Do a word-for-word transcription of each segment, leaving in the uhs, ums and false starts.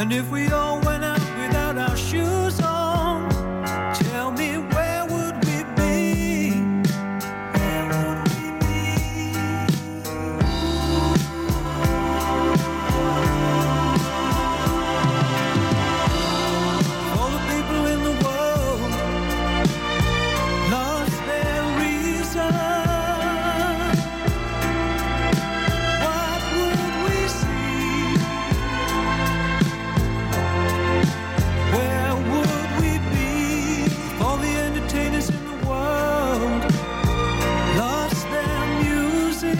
And if we all went out without our shoes on, tell me where would we be? Where would we be? All the people in the world lost their reason. What would we see? Where would we be? All the entertainers in the world lost their music.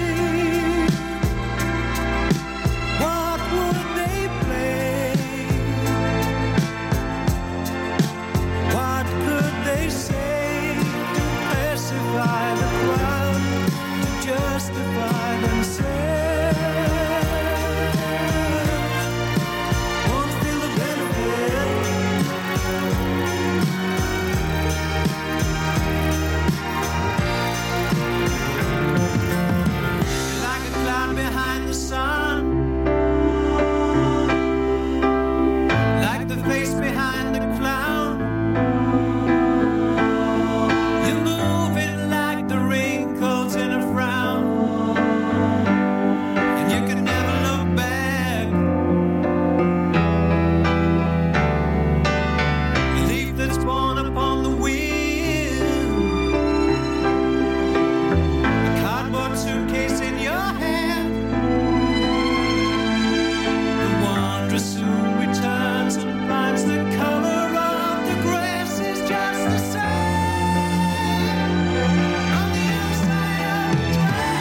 What would they play? What could they say to pacify the crowd, to justify themselves? Won't feel the benefit. Like a cloud behind the sun, like the face behind the clown. You're moving like the wrinkles in a frown, and you can never look back. A leaf that's born upon the wind, a cardboard suitcase in your hand. The wanderer soon returns and finds the color of the grass is just the same on the other side of the track.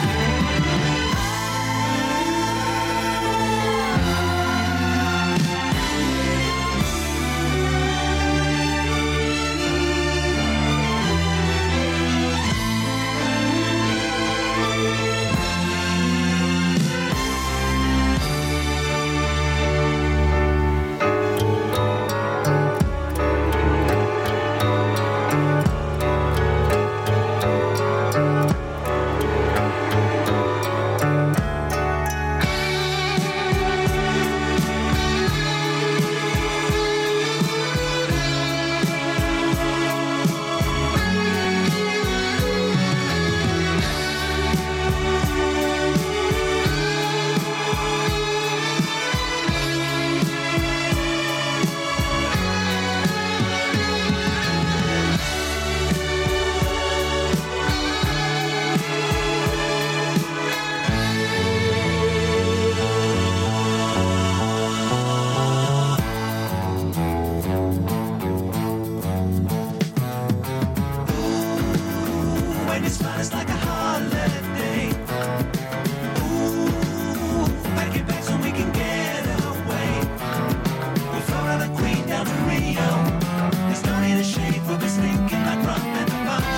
When it's fun, it's like a holiday. Ooh, pack your bags so we can get away. We'll follow the Queen down to Rio. There's no need to shade, we'll be stinking like rum and punch.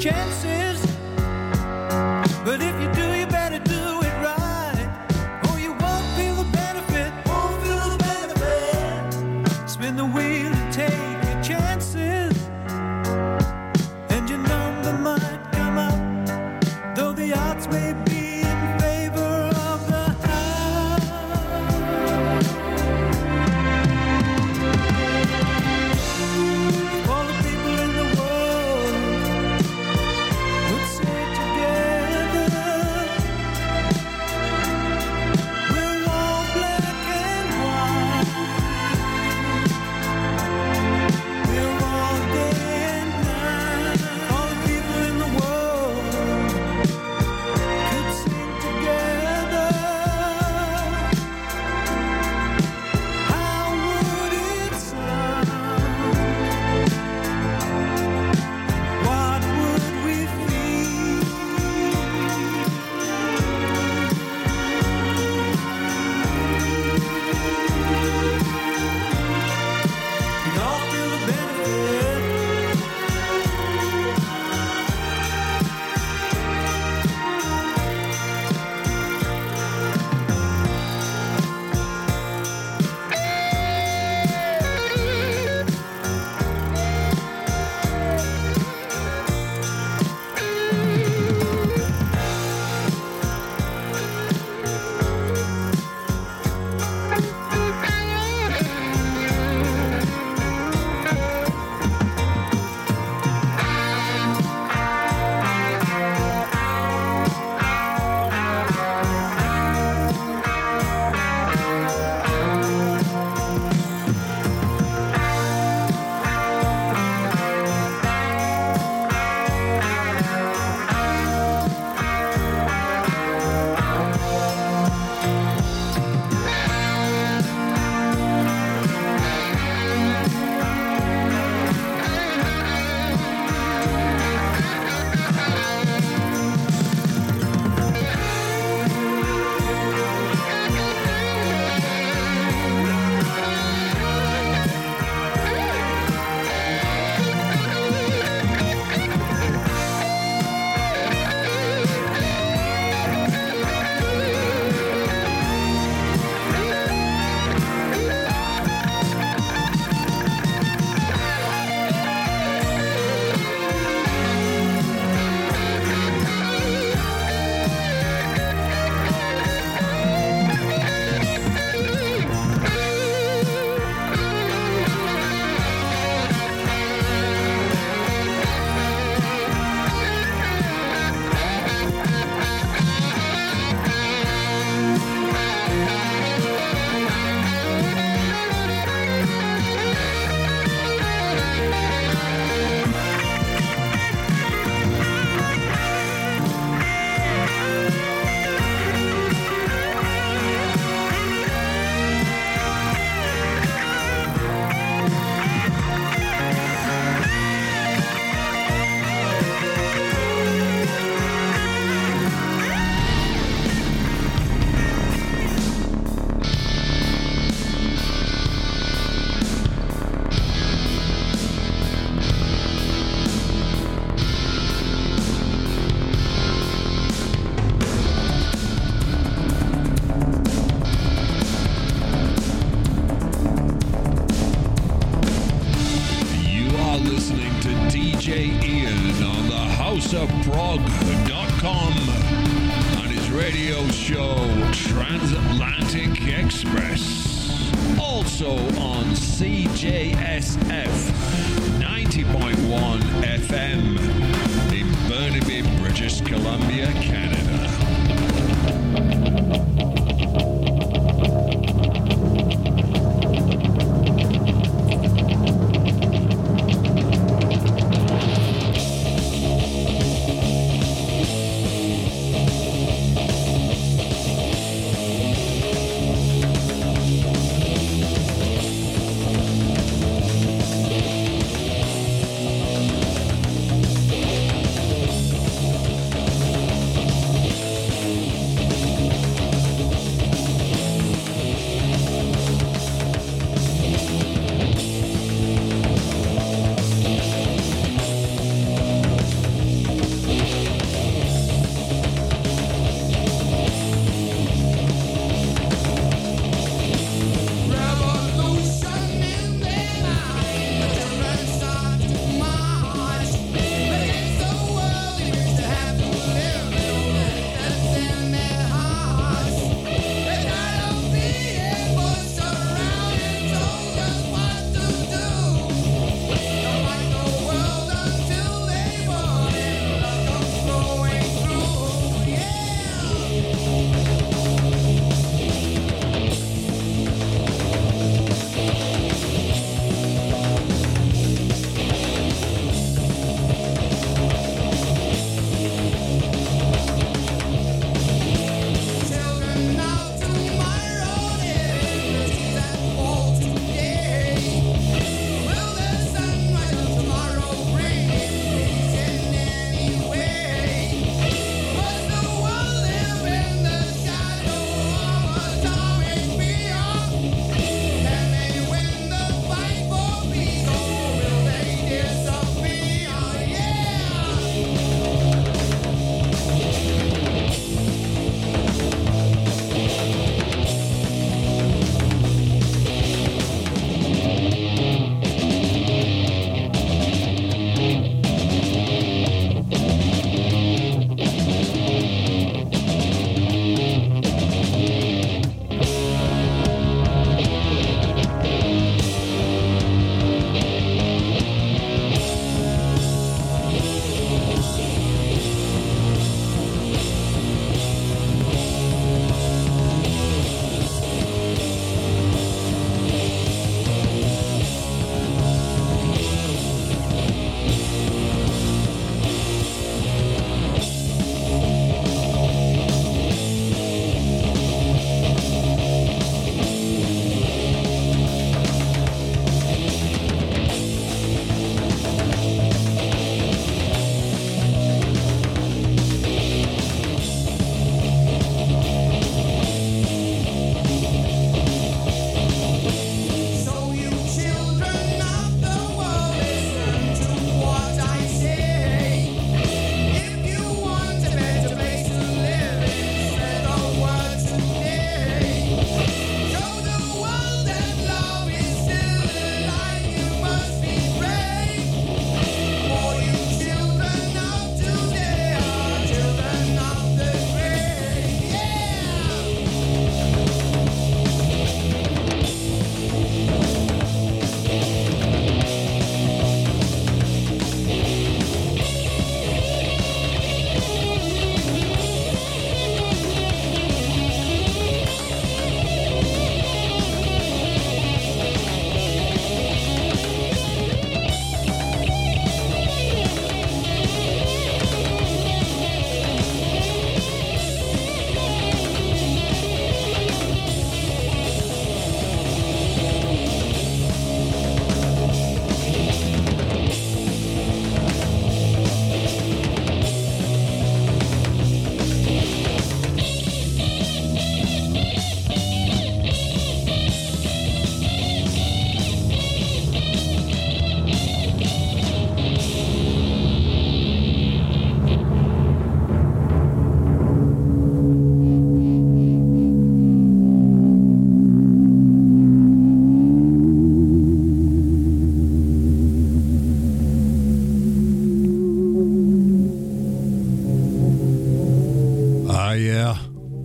chances. But if you do, you better do it right, or you won't feel the benefit. Won't feel the benefit. Spin the wheel and take your chances, and your number might come up, though the odds may be in favor of the house. If all the people in the world would say together, we're all black and white, we're all day and night. All the people in the world could sing together, how would it sound? What would we feel? We'd all feel the benefit. house of prog dot com and his radio show Transatlantic Express. Also on C J S F ninety point one F M in Burnaby, British Columbia, Canada.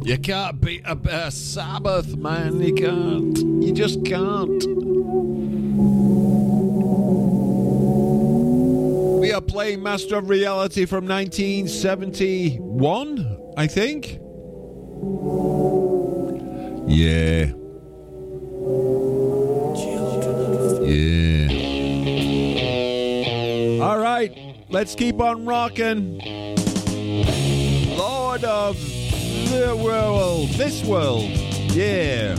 You can't beat a, a Sabbath, man. You can't. You just can't. We are playing Master of Reality from nineteen seventy-one, I think. Yeah. Yeah. All right, let's keep on rocking. Lord of the world, this world. Yeah.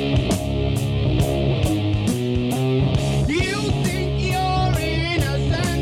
You think you're innocent?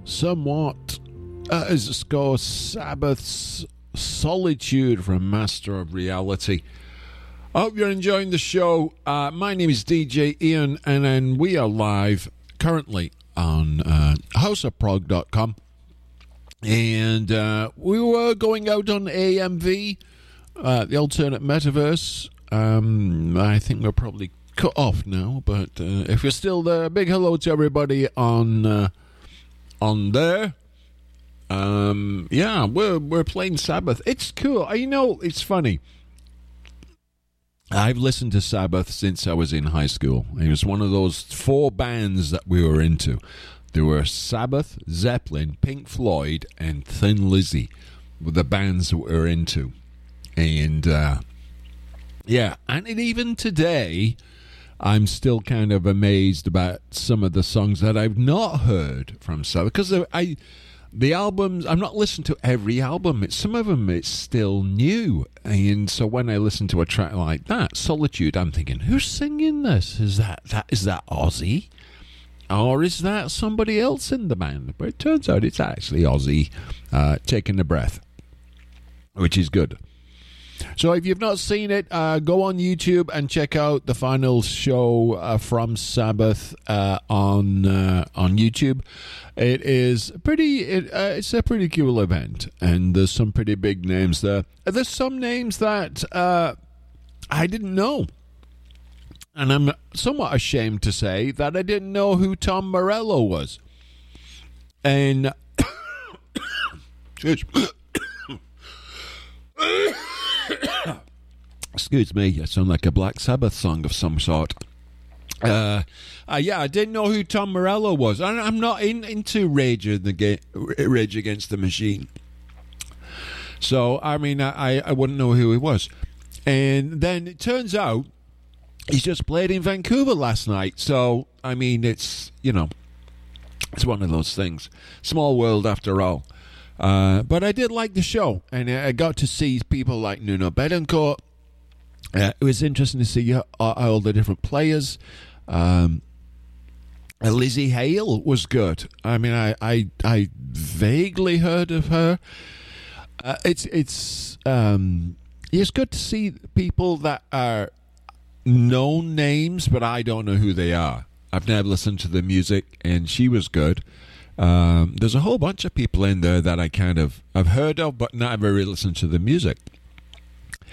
somewhat uh, as a score Sabbath's Solitude from Master of Reality. I hope you're enjoying the show. Uh, my name is D J Ian, and, and we are live currently on uh, house of prog dot com. And uh, we were going out on A M V, uh, the alternate metaverse. Um, I think we're probably cut off now, but uh, if you're still there, big hello to everybody on uh, on there. Um, yeah, we're we're playing Sabbath. It's cool. You know, it's funny. I've listened to Sabbath since I was in high school. It was one of those four bands that we were into. There were Sabbath, Zeppelin, Pink Floyd, and Thin Lizzy were the bands that we were into. And, uh, yeah, and even today, I'm still kind of amazed about some of the songs that I've not heard from Sabbath. Because I, the albums, I'm not listening to every album. It's, some of them, it's still new. And so when I listen to a track like that, Solitude, I'm thinking, who's singing this? Is that, that, is that Ozzy? Or is that somebody else in the band? But it turns out it's actually Ozzy uh, taking a breath, which is good. So if you've not seen it, uh, go on YouTube and check out the final show uh, from Sabbath uh, on uh, on YouTube. It is pretty. It, uh, it's a pretty cool event, and there's some pretty big names there. There's some names that uh, I didn't know. And I'm somewhat ashamed to say that I didn't know who Tom Morello was. And excuse, excuse me, I sound like a Black Sabbath song of some sort. Uh, uh, yeah, I didn't know who Tom Morello was. I, I'm not in, into Rage, in the ga- Rage Against the Machine. So, I mean, I, I wouldn't know who he was. And then it turns out he's just played in Vancouver last night. So, I mean, it's, you know, it's one of those things. Small world after all. Uh, but I did like the show. And I got to see people like Nuno Betancourt. Uh, it was interesting to see uh, all the different players. Um, Lizzie Hale was good. I mean, I, I, I vaguely heard of her. Uh, it's, it's, um, it's good to see people that are known names, but I don't know who they are. I've never listened to the music, and she was good. Um, there's a whole bunch of people in there that I kind of I've heard of, but never really listened to the music.